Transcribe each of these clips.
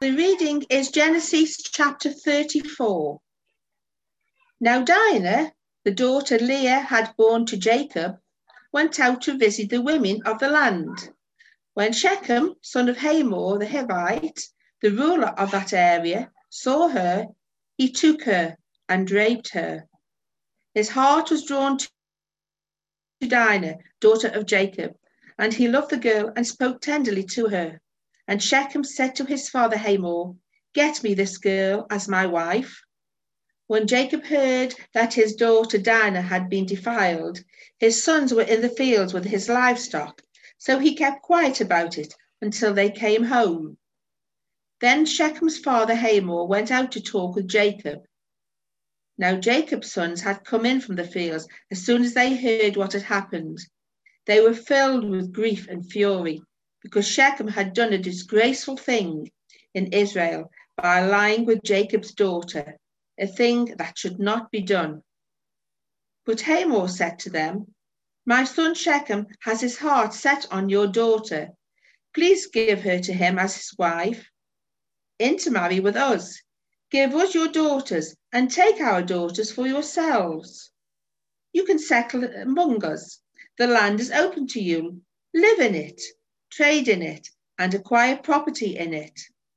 The reading is Genesis chapter 34. Now Dinah, the daughter Leah had borne to Jacob, went out to visit the women of the land. When Shechem, son of Hamor the Hivite, the ruler of that area, saw her, he took her and raped her. His heart was drawn to Dinah, daughter of Jacob, and he loved the girl and spoke tenderly to her. And Shechem said to his father Hamor, "Get me this girl as my wife." When Jacob heard that his daughter Dinah had been defiled, his sons were in the fields with his livestock, so he kept quiet about it until they came home. Then Shechem's father Hamor went out to talk with Jacob. Now Jacob's sons had come in from the fields as soon as they heard what had happened. They were filled with grief and fury, because Shechem had done a disgraceful thing in Israel by lying with Jacob's daughter, a thing that should not be done. But Hamor said to them, "My son Shechem has his heart set on your daughter. Please give her to him as his wife, intermarry with us. Give us your daughters and take our daughters for yourselves. You can settle among us. The land is open to you. Live in it, trade in it, and acquire property in it."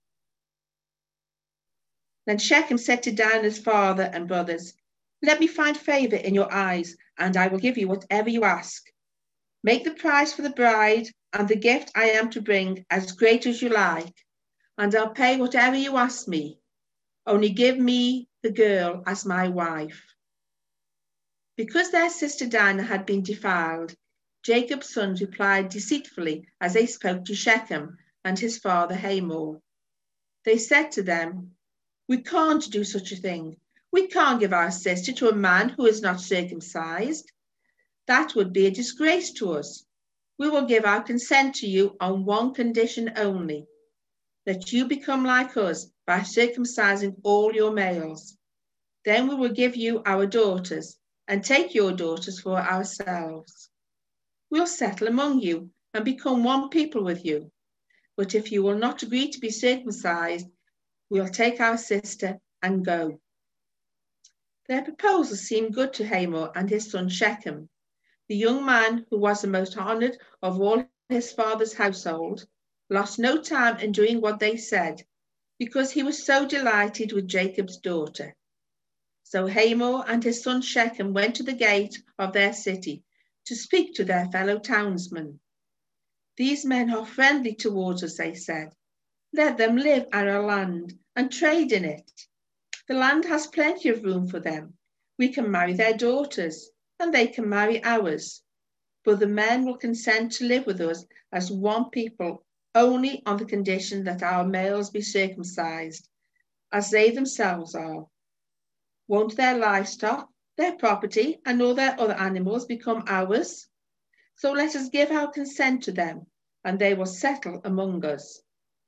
Then Shechem said to Dinah's father and brothers, "Let me find favor in your eyes, and I will give you whatever you ask. Make the price for the bride and the gift I am to bring as great as you like, and I'll pay whatever you ask me. Only give me the girl as my wife." Because their sister Dinah had been defiled, Jacob's sons replied deceitfully as they spoke to Shechem and his father Hamor. They said to them, "We can't do such a thing. We can't give our sister to a man who is not circumcised. That would be a disgrace to us. We will give our consent to you on one condition only, that you become like us by circumcising all your males. Then we will give you our daughters and take your daughters for ourselves. We'll settle among you and become one people with you. But if you will not agree to be circumcised, we'll take our sister and go." Their proposal seemed good to Hamor and his son Shechem. The young man, who was the most honored of all his father's household, lost no time in doing what they said, because he was so delighted with Jacob's daughter. So Hamor and his son Shechem went to the gate of their city to speak to their fellow townsmen. "These men are friendly towards us," they said. "Let them live on our land and trade in it. The land has plenty of room for them. We can marry their daughters, and they can marry ours. But the men will consent to live with us as one people only on the condition that our males be circumcised, as they themselves are. Won't their livestock, their property, and all their other animals become ours? So let us give our consent to them, and they will settle among us."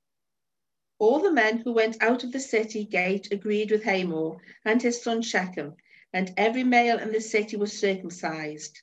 All the men who went out of the city gate agreed with Hamor and his son Shechem, and every male in the city was circumcised.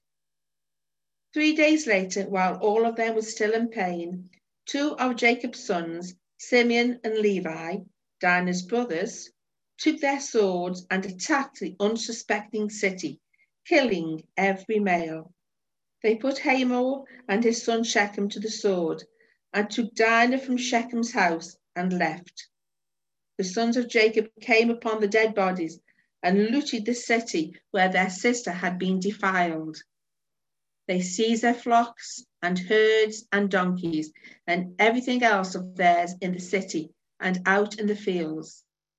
3 days later, while all of them were still in pain, 2 of Jacob's sons, Simeon and Levi, Dinah's brothers, took their swords and attacked the unsuspecting city, killing every male. They put Hamor and his son Shechem to the sword and took Dinah from Shechem's house and left. The sons of Jacob came upon the dead bodies and looted the city where their sister had been defiled. They seized their flocks and herds and donkeys and everything else of theirs in the city and out in the fields.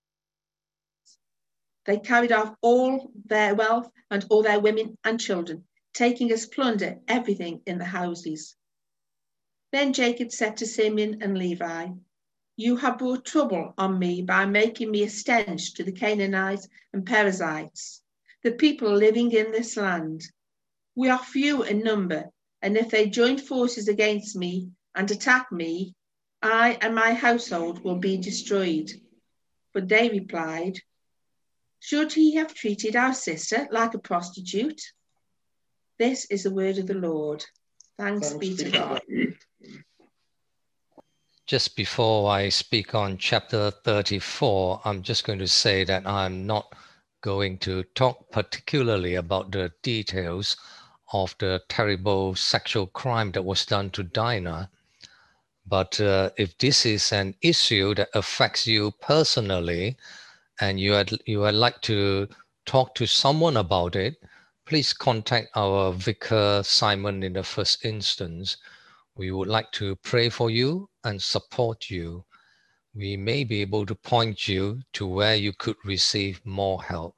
They carried off all their wealth and all their women and children, taking as plunder everything in the houses. Then Jacob said to Simeon and Levi, "You have brought trouble on me by making me a stench to the Canaanites and Perizzites, the people living in this land. We are few in number, and if they join forces against me and attack me, I and my household will be destroyed." But they replied, "Should he have treated our sister like a prostitute?" This is the word of the Lord. Thanks be to God. Just before I speak on chapter 34, I'm just going to say that I'm not going to talk particularly about the details of the terrible sexual crime that was done to Dinah. But if this is an issue that affects you personally and you would like to talk to someone about it, please contact our Vicar Simon in the first instance. We would like to pray for you and support you. We may be able to point you to where you could receive more help.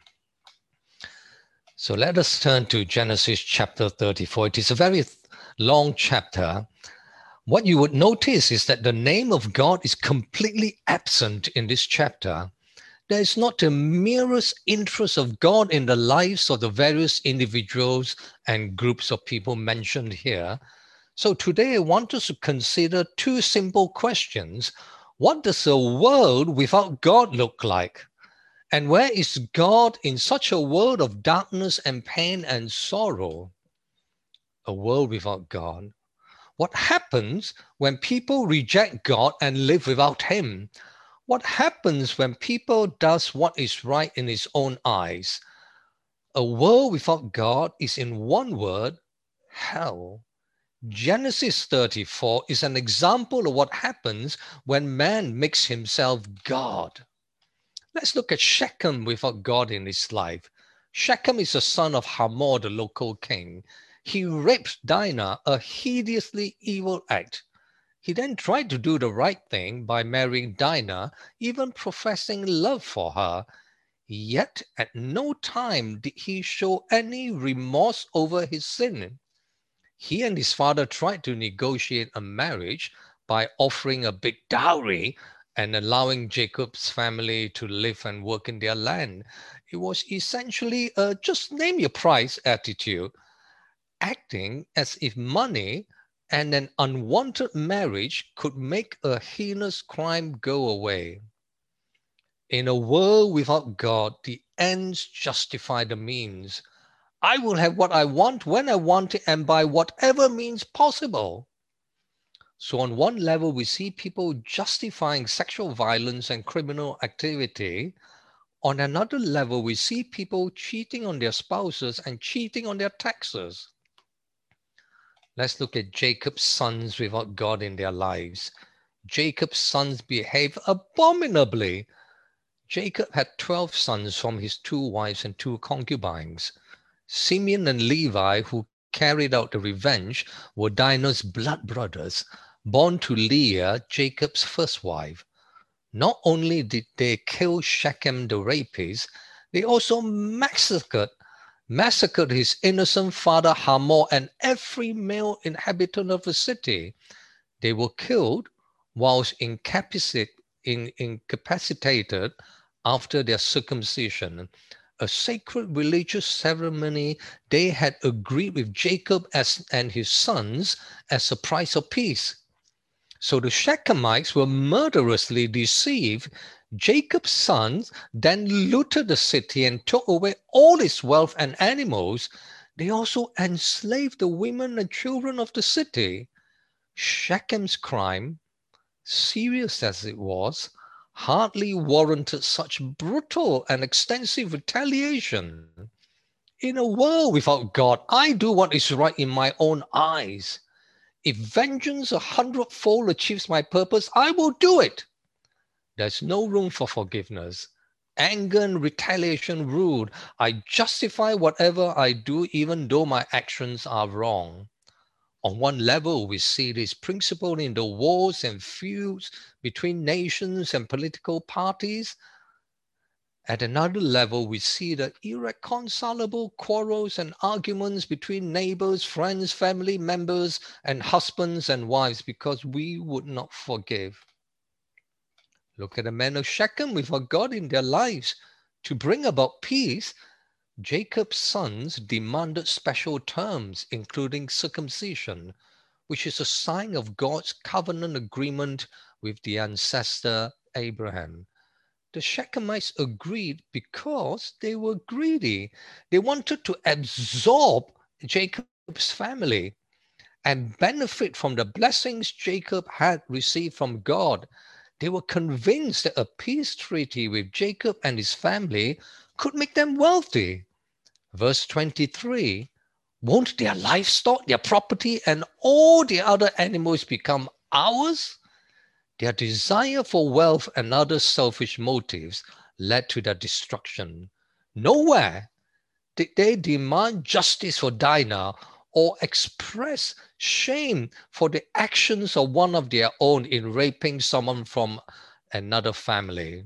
So let us turn to Genesis chapter 34. It is a very long chapter. What you would notice is that the name of God is completely absent in this chapter. There is not the merest interest of God in the lives of the various individuals and groups of people mentioned here. So today I want us to consider two simple questions. What does a world without God look like? And where is God in such a world of darkness and pain and sorrow? A world without God. What happens when people reject God and live without Him? What happens when people does what is right in his own eyes? A world without God is, in one word, hell. Genesis 34 is an example of what happens when man makes himself God. Let's look at Shechem without God in his life. Shechem is the son of Hamor, the local king. He raped Dinah, a hideously evil act. He then tried to do the right thing by marrying Dinah, even professing love for her. Yet at no time did he show any remorse over his sin. He and his father tried to negotiate a marriage by offering a big dowry and allowing Jacob's family to live and work in their land. It was essentially a just name your price attitude, acting as if money and an unwanted marriage could make a heinous crime go away. In a world without God, the ends justify the means. I will have what I want when I want it and by whatever means possible. So on one level, we see people justifying sexual violence and criminal activity. On another level, we see people cheating on their spouses and cheating on their taxes. Let's look at Jacob's sons without God in their lives. Jacob's sons behave abominably. Jacob had 12 sons from his 2 wives and 2 concubines. Simeon and Levi, who carried out the revenge, were Dinah's blood brothers, born to Leah, Jacob's first wife. Not only did they kill Shechem the rapist, they also massacred his innocent father Hamor and every male inhabitant of the city. They were killed whilst incapacitated after their circumcision, a sacred religious ceremony they had agreed with Jacob and his sons as a price of peace. So the Shechemites were murderously deceived. Jacob's sons then looted the city and took away all its wealth and animals. They also enslaved the women and children of the city. Shechem's crime, serious as it was, hardly warranted such brutal and extensive retaliation. In a world without God, I do what is right in my own eyes. If vengeance 100-fold achieves my purpose, I will do it. There's no room for forgiveness. Anger and retaliation rule. I justify whatever I do, even though my actions are wrong. On one level, we see this principle in the wars and feuds between nations and political parties. At another level, we see the irreconcilable quarrels and arguments between neighbors, friends, family members, and husbands and wives because we would not forgive. Look at the men of Shechem without God in their lives. To bring about peace, Jacob's sons demanded special terms, including circumcision, which is a sign of God's covenant agreement with the ancestor Abraham. The Shechemites agreed because they were greedy. They wanted to absorb Jacob's family. and benefit from the blessings Jacob had received from God. They were convinced that a peace treaty with Jacob and his family could make them wealthy. Verse 23, won't their livestock, their property, and all the other animals become ours? Their desire for wealth and other selfish motives led to their destruction. Nowhere did they demand justice for Dinah or express shame for the actions of one of their own in raping someone from another family.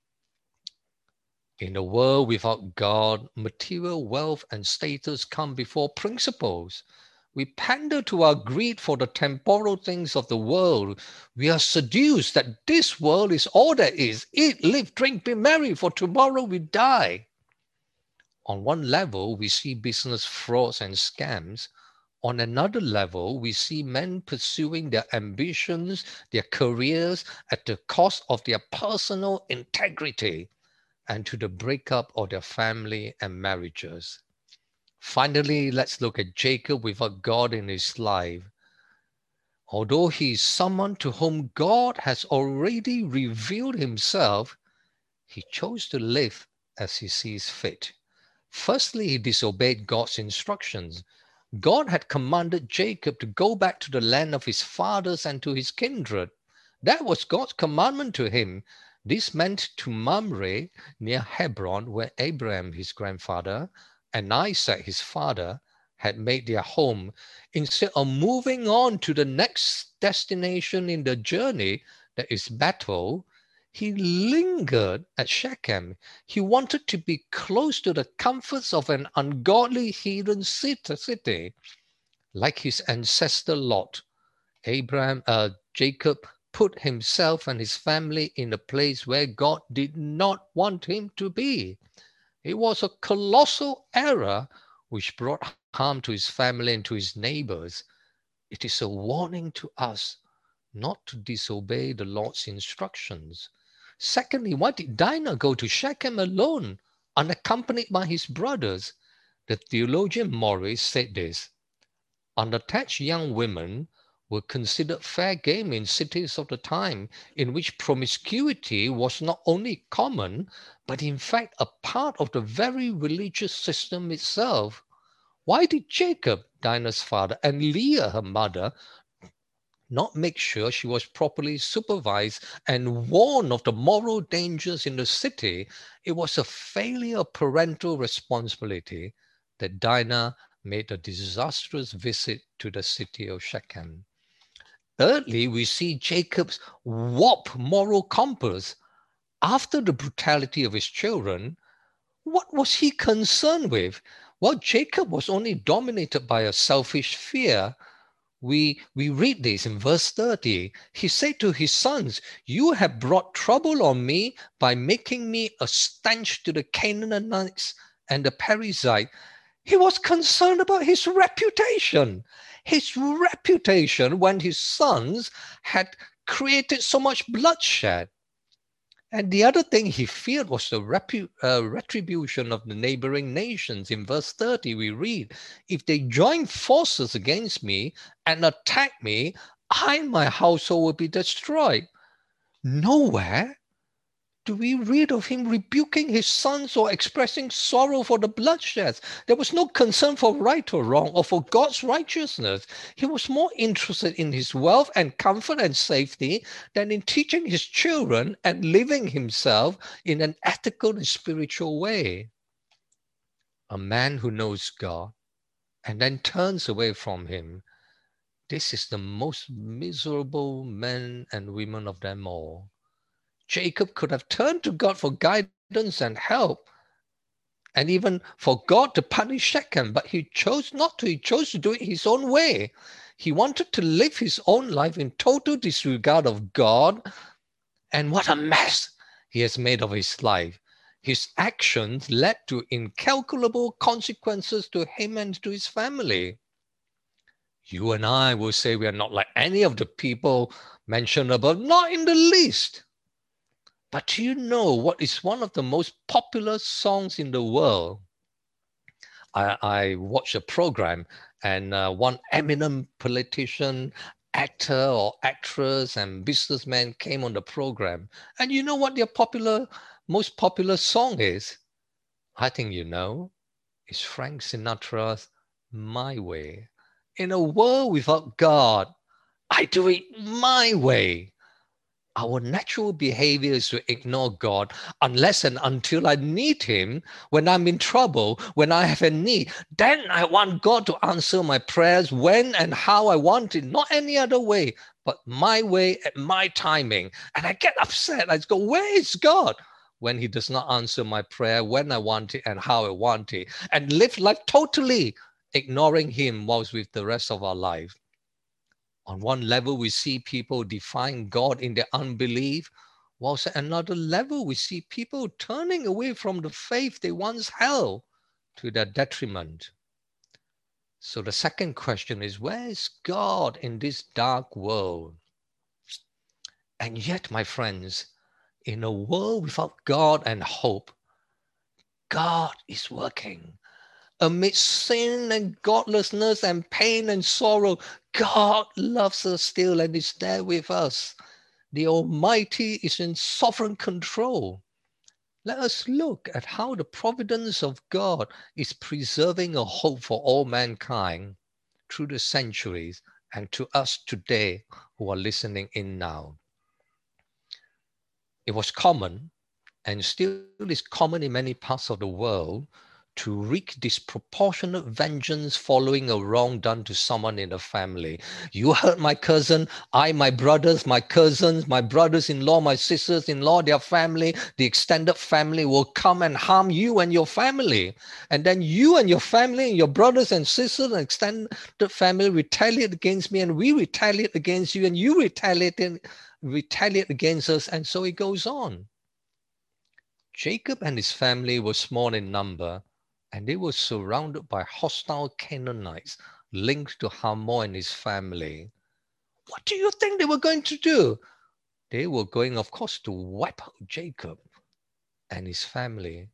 In a world without God, material wealth and status come before principles. We pander to our greed for the temporal things of the world. We are seduced that this world is all there is. Eat, live, drink, be merry, for tomorrow we die. On one level, we see business frauds and scams. On another level, we see men pursuing their ambitions, their careers at the cost of their personal integrity and to the breakup of their family and marriages. Finally, let's look at Jacob without God in his life. Although he is someone to whom God has already revealed himself, he chose to live as he sees fit. Firstly, he disobeyed God's instructions. God had commanded Jacob to go back to the land of his fathers and to his kindred. That was God's commandment to him. This meant to Mamre near Hebron, where Abraham, his grandfather, and Isaac, his father, had made their home. Instead of moving on to the next destination in the journey, that is Bethel, he lingered at Shechem. He wanted to be close to the comforts of an ungodly heathen city. Like his ancestor Lot, Jacob put himself and his family in a place where God did not want him to be. It was a colossal error which brought harm to his family and to his neighbors. It is a warning to us not to disobey the Lord's instructions. Secondly, why did Dinah go to Shechem alone, unaccompanied by his brothers? The theologian Morris said this: unattached young women were considered fair game in cities of the time, in which promiscuity was not only common, but in fact a part of the very religious system itself. Why did Jacob, Dinah's father, and Leah, her mother, not make sure she was properly supervised and warned of the moral dangers in the city? It was a failure of parental responsibility that Dinah made a disastrous visit to the city of Shechem. Thirdly, we see Jacob's warped moral compass. After the brutality of his children, what was he concerned with? Well, Jacob was only dominated by a selfish fear. We read this in verse 30. He said to his sons, "You have brought trouble on me by making me a stench to the Canaanites and the Perizzite." He was concerned about his reputation. His reputation when his sons had created so much bloodshed. And the other thing he feared was the retribution of the neighboring nations. In verse 30, we read, "If they join forces against me and attack me, I and my household will be destroyed." Nowhere do we read of him rebuking his sons or expressing sorrow for the bloodshed. There was no concern for right or wrong or for God's righteousness. He was more interested in his wealth and comfort and safety than in teaching his children and living himself in an ethical and spiritual way. A man who knows God and then turns away from him, this is the most miserable men and women of them all. Jacob could have turned to God for guidance and help, and even for God to punish Shechem, but he chose not to. He chose to do it his own way. He wanted to live his own life in total disregard of God, and what a mess he has made of his life. His actions led to incalculable consequences to him and to his family. You and I will say we are not like any of the people mentioned above, not in the least. But do you know what is one of the most popular songs in the world? I watched a program and one eminent politician, actor or actress and businessman came on the program. And you know what their most popular song is? I think you know. It's Frank Sinatra's My Way. In a world without God, I do it my way. Our natural behavior is to ignore God unless and until I need Him, when I'm in trouble, when I have a need. Then I want God to answer my prayers when and how I want it, not any other way, but my way at my timing. And I get upset. I go, where is God? When He does not answer my prayer when I want it and how I want it, and live life totally ignoring Him whilst with the rest of our life. On one level, we see people defying God in their unbelief, whilst at another level, we see people turning away from the faith they once held to their detriment. So the second question is, where is God in this dark world? And yet, my friends, in a world without God and hope, God is working. Amid sin and godlessness and pain and sorrow, God loves us still and is there with us. The Almighty is in sovereign control. Let us look at how the providence of God is preserving a hope for all mankind through the centuries and to us today who are listening in now. It was common and still is common in many parts of the world to wreak disproportionate vengeance following a wrong done to someone in the family. You hurt my cousin, my brothers, my cousins, my brothers-in-law, my sisters-in-law, their family, the extended family will come and harm you and your family. And then you and your family and your brothers and sisters and extended family retaliate against me, and we retaliate against you, and you retaliate against us, and so it goes on. Jacob and his family were small in number, and they were surrounded by hostile Canaanites linked to Hamor and his family. What do you think they were going to do? They were going, of course, to wipe out Jacob and his family.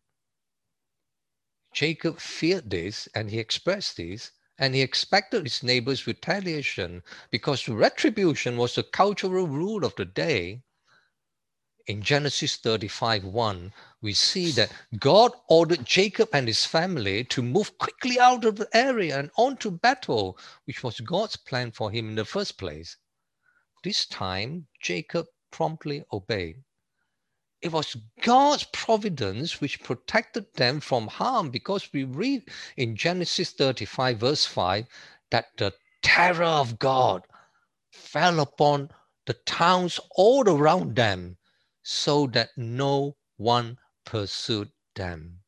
Jacob feared this, and he expressed this, and he expected his neighbors' retaliation because retribution was the cultural rule of the day. In Genesis 35:1, we see that God ordered Jacob and his family to move quickly out of the area and on to battle, which was God's plan for him in the first place. This time, Jacob promptly obeyed. It was God's providence which protected them from harm, because we read in Genesis 35 verse 5 that the terror of God fell upon the towns all around them, so that no one pursued them.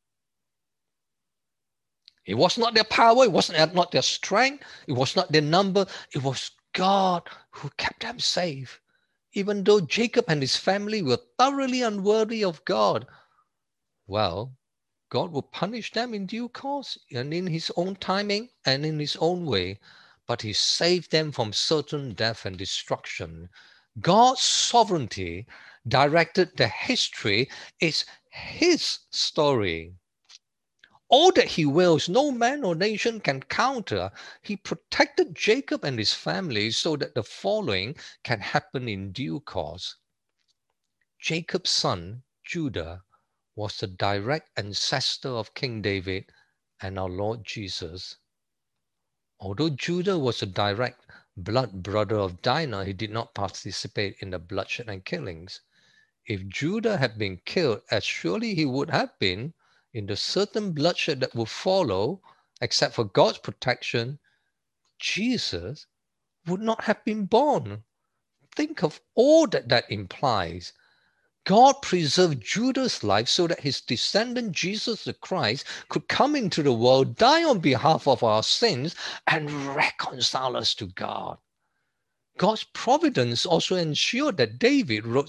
It was not their power, it was not their strength, it was not their number, it was God who kept them safe. Even though Jacob and his family were thoroughly unworthy of God, well, God will punish them in due course and in his own timing and in his own way, but he saved them from certain death and destruction. God's sovereignty directed the history. Is his story. All that he wills, no man or nation can counter. He protected Jacob and his family so that the following can happen in due course. Jacob's son, Judah, was the direct ancestor of King David and our Lord Jesus. Although Judah was a direct blood brother of Dinah, he did not participate in the bloodshed and killings. If Judah had been killed, as surely he would have been, in the certain bloodshed that would follow, except for God's protection, Jesus would not have been born. Think of all that implies. God preserved Judah's life so that his descendant, Jesus the Christ, could come into the world, die on behalf of our sins, and reconcile us to God. God's providence also ensured that David wrote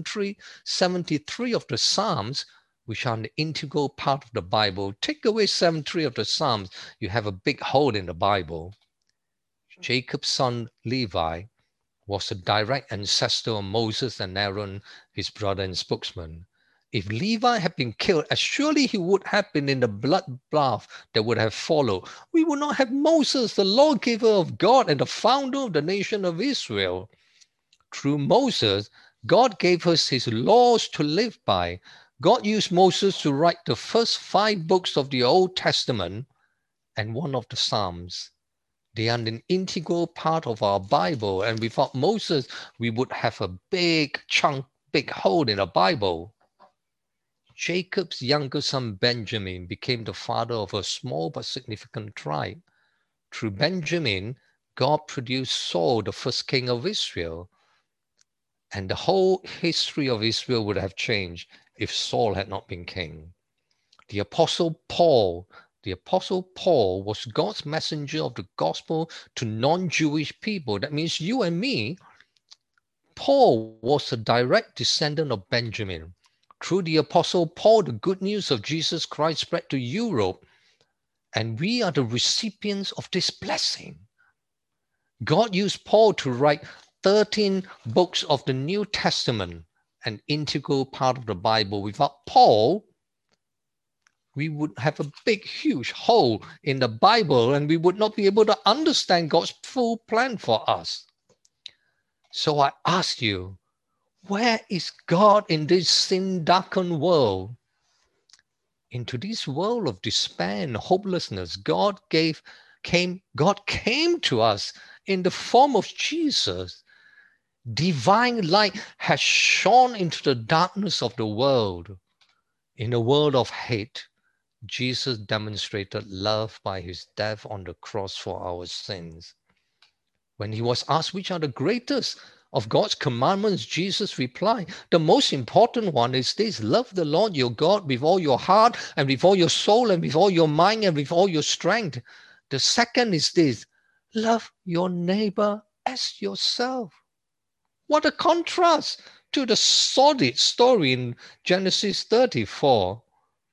73 of the Psalms, which are an integral part of the Bible. Take away 73 of the Psalms, you have a big hole in the Bible. Jacob's son Levi was a direct ancestor of Moses and Aaron, his brother and spokesman. If Levi had been killed, as surely he would have been in the bloodbath that would have followed, we would not have Moses, the lawgiver of God and the founder of the nation of Israel. Through Moses, God gave us his laws to live by. God used Moses to write the first 5 books of the Old Testament and one of the Psalms. They are an integral part of our Bible, and without Moses, we would have a big hole in the Bible. Jacob's younger son Benjamin became the father of a small but significant tribe. Through Benjamin, God produced Saul, the first king of Israel. And the whole history of Israel would have changed if Saul had not been king. The Apostle Paul was God's messenger of the gospel to non-Jewish people. That means you and me. Paul was a direct descendant of Benjamin. Through the Apostle Paul, the good news of Jesus Christ spread to Europe, and we are the recipients of this blessing. God used Paul to write 13 books of the New Testament, an integral part of the Bible. Without Paul, we would have a big, huge hole in the Bible, and we would not be able to understand God's full plan for us. So I ask you, where is God in this sin-darkened world? Into this world of despair and hopelessness, God came to us in the form of Jesus. Divine light has shone into the darkness of the world. In a world of hate, Jesus demonstrated love by his death on the cross for our sins. When he was asked which are the greatest of God's commandments, Jesus replied, the most important one is this: love the Lord your God with all your heart and with all your soul and with all your mind and with all your strength. The second is this: love your neighbor as yourself. What a contrast to the sordid story in Genesis 34.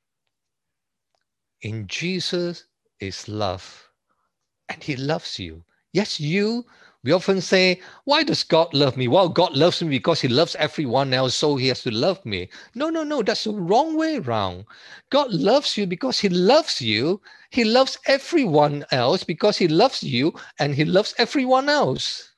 In Jesus is love, and he loves you. Yes, we often say, why does God love me? Well, God loves me because he loves everyone else, so he has to love me. No, that's the wrong way around. God loves you because he loves you. He loves everyone else because he loves you, and he loves everyone else.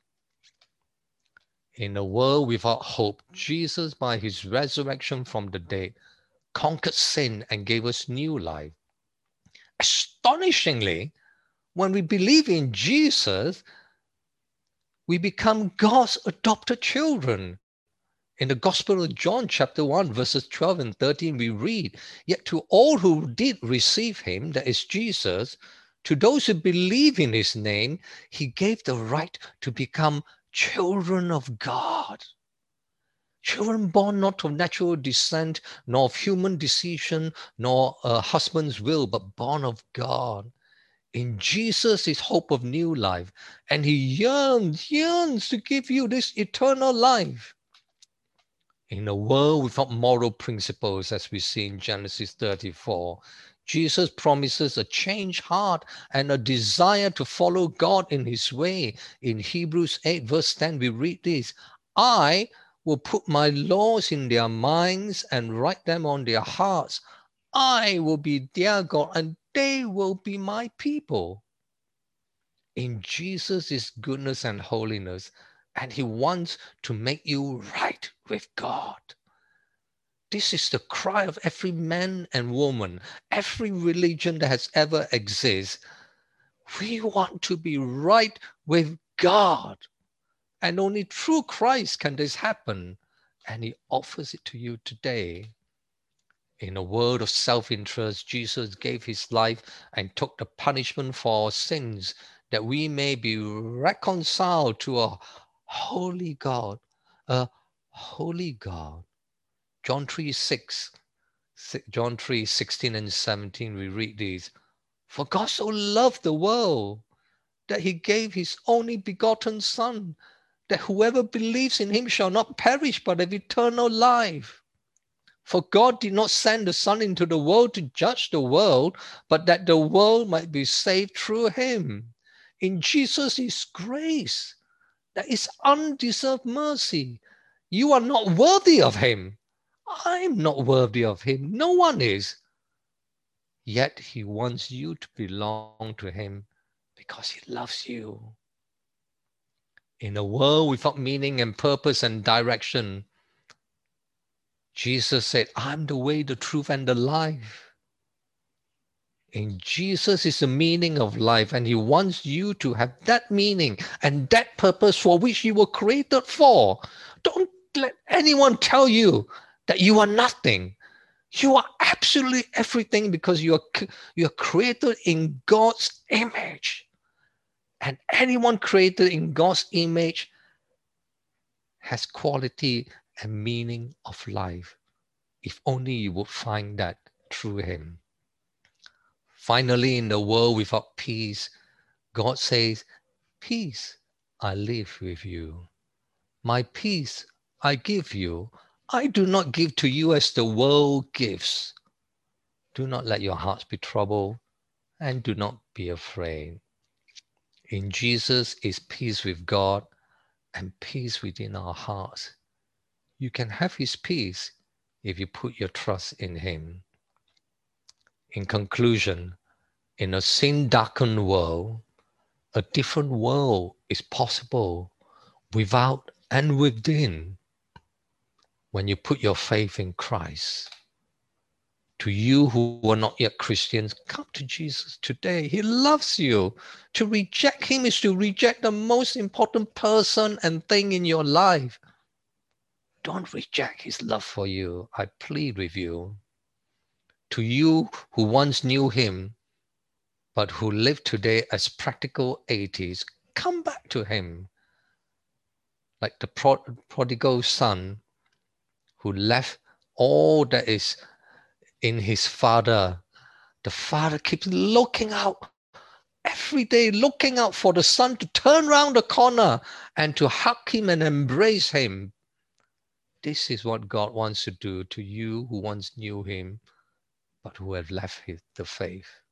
In a world without hope, Jesus, by his resurrection from the dead, conquered sin and gave us new life. Astonishingly, when we believe in Jesus, we become God's adopted children. In the Gospel of John, chapter 1, verses 12 and 13, we read, yet to all who did receive him, that is Jesus, to those who believe in his name, he gave the right to become children of God. Children born not of natural descent, nor of human decision, nor a husband's will, but born of God. In Jesus is hope of new life, and he yearns to give you this eternal life. In a world without moral principles, as we see in Genesis 34, Jesus promises a changed heart and a desire to follow God in his way. In Hebrews 8 verse 10, we read this: I will put my laws in their minds and write them on their hearts. I will be their God and they will be my people. In Jesus is goodness and holiness, and he wants to make you right with God. This is the cry of every man and woman, every religion that has ever existed. We want to be right with God. And only through Christ can this happen. And he offers it to you today. In a world of self-interest, Jesus gave his life and took the punishment for our sins, that we may be reconciled to a holy God, a holy God. John 3:16 and 17, we read these: for God so loved the world that he gave his only begotten Son, that whoever believes in him shall not perish but have eternal life. For God did not send the Son into the world to judge the world, but that the world might be saved through him. In Jesus is grace, that is undeserved mercy. You are not worthy of him. I'm not worthy of him. No one is. Yet he wants you to belong to him because he loves you. In a world without meaning and purpose and direction, Jesus said, I'm the way, the truth, and the life. In Jesus is the meaning of life, and he wants you to have that meaning and that purpose for which you were created for. Don't let anyone tell you that you are nothing. You are absolutely everything because you are created in God's image. And anyone created in God's image has quality and meaning of life. If only you would find that through him. Finally, in the world without peace, God says, peace I live with you. My peace I give you. I do not give to you as the world gives. Do not let your hearts be troubled, and do not be afraid. In Jesus is peace with God and peace within our hearts. You can have his peace if you put your trust in him. In conclusion, in a sin-darkened world, a different world is possible without and within when you put your faith in Christ. To you who are not yet Christians, come to Jesus today. He loves you. To reject him is to reject the most important person and thing in your life. Don't reject his love for you. I plead with you. To you who once knew him, but who live today as practical atheists, come back to him. Like the prodigal son who left all that is in his father. The father keeps looking out every day, looking out for the son to turn around the corner and to hug him and embrace him. This is what God wants to do to you who once knew him, but who have left the faith.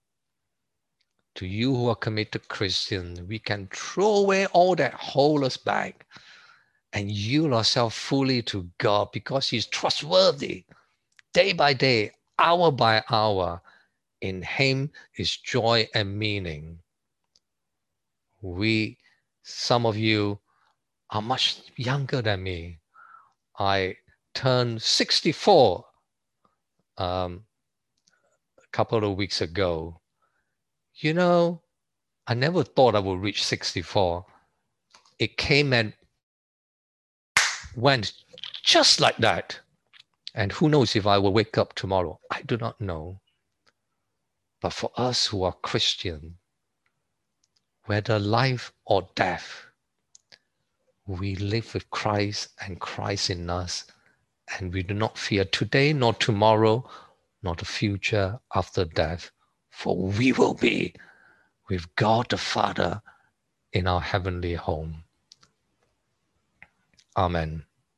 To you who are committed Christians, we can throw away all that hold us back and yield ourselves fully to God because he's trustworthy. Day by day, hour by hour, in him is joy and meaning. Some of you are much younger than me. I turned 64 a couple of weeks ago. You know, I never thought I would reach 64. It came and went just like that. And who knows if I will wake up tomorrow? I do not know. But for us who are Christian, whether life or death, we live with Christ and Christ in us, and we do not fear today, nor tomorrow, nor the future after death, for we will be with God the Father in our heavenly home. Amen.